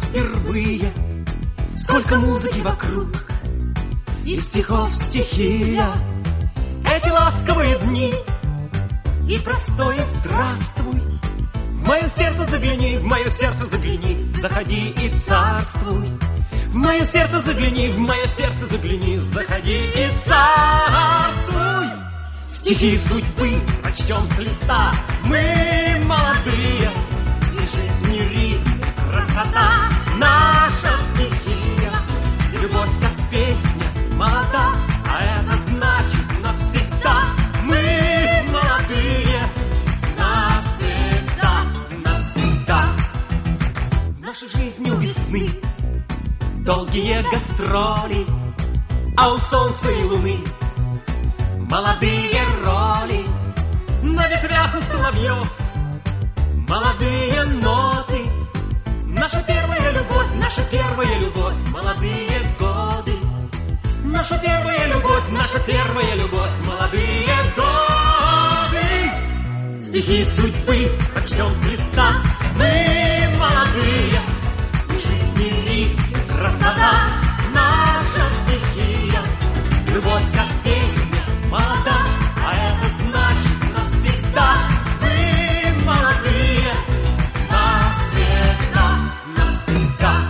впервые. Сколько музыки вокруг, и стихов стихия. Эти ласковые дни и простое здравствуй. В мое сердце загляни, в мое сердце загляни, заходи и царствуй. В мое сердце загляни, в мое сердце загляни, заходи и царствуй. Стихи судьбы прочтем с листа. Мы молодые, и жизни ритм, красота наша стихия. И любовь как песня молода, а это значит навсегда. Мы молодые, навсегда, навсегда. В нашей жизни у весны долгие гастроли, а у солнца и луны молодые роли. На ветвях у соловьев молодые ноты. Наша первая любовь, наша первая любовь, молодые годы. Наша первая любовь, наша первая любовь, молодые годы. Стихи судьбы прочтем с листа. Мы молодые, и жизни ритм, красота наша стихия. Любовь как песня молода, а это значит навсегда. Мы молодые, навсегда, навсегда.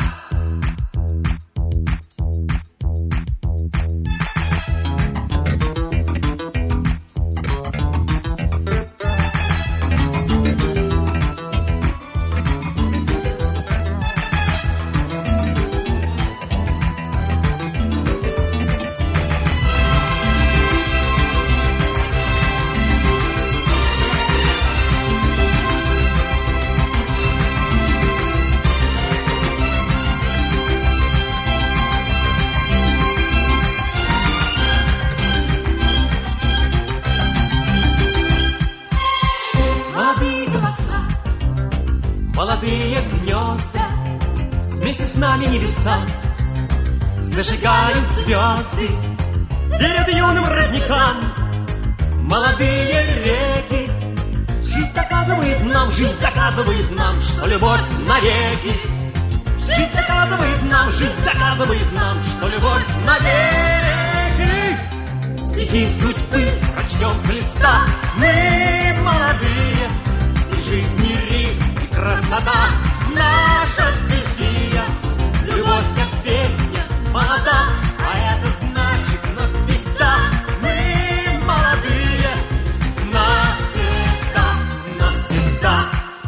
Молодые гнезда, вместе с нами небеса зажигают звезды. Перед юным родникам молодые реки. Жизнь доказывает нам, что любовь навеки. Жизнь доказывает нам, что любовь навеки. Стихи судьбы прочтем с листа. Мы молодые, и жизни ритм, и красота наша стихия. Любовь как песня молода, а это значит навсегда. Мы молодые, навсегда, навсегда.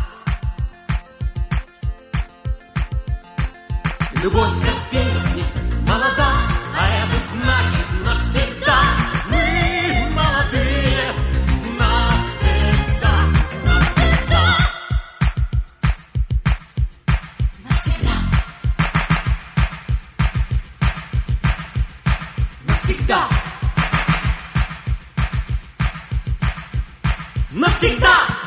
Любовь как песня молода, а это значит навсегда. Мы молодые, навсегда, навсегда. Навсегда. Навсегда. Навсегда.